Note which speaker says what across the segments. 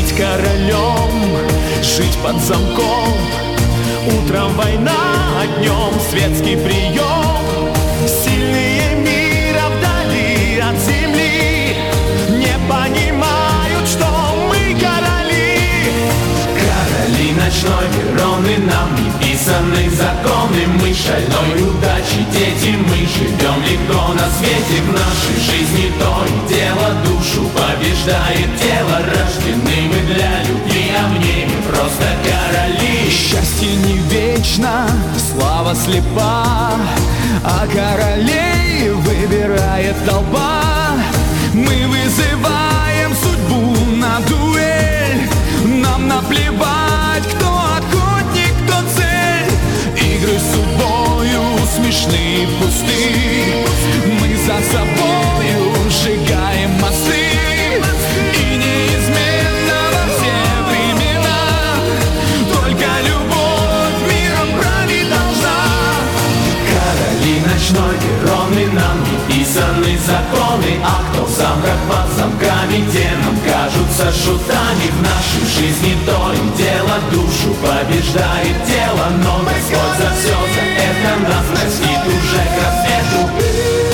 Speaker 1: быть королем, жить под замком. Утром война, а днем светский прием. Сильные мира вдали от земли не понимают, что мы короли. Короли ночной Вероны, нам неписанные законы. Мы шальной удачи дети, мы живем легко на свете. В нашей жизни то и дело, душу побеждает тело. Рождены мы для любви, а в ней мы просто короли. Счастье не вечно, слава слепа, а королей выбирает толпа. Мы вызываем судьбу на дуэль. Нам наплевать, кто охотник, кто цель. Игры с судьбою смешны и пусты. Мы за собою сжигаем мосты. И неизменно во все времена только любовь миром править должна. Короли ночной Вероны, нам неписаны законы. А кто в замках под замками, те нам кажутся шутами. В нашей жизни то и дело, душу побеждает тело. Но Господь за все, за это нас простит уже к рассвету.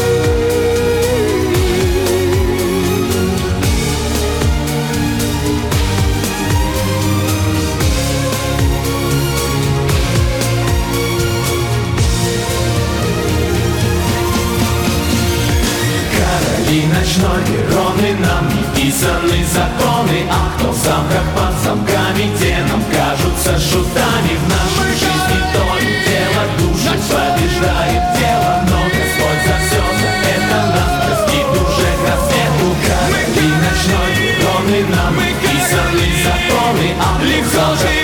Speaker 1: Короли ночной Вероны, нам неписаны законы. А кто в замках под замками, те нам кажутся шутами. В нашей жизни то и дело, душу побеждает тело. Но Господь за все, за это нас простит уже к рассвету. Короли ночной Вероны, нам неписаны законы. А кто в замках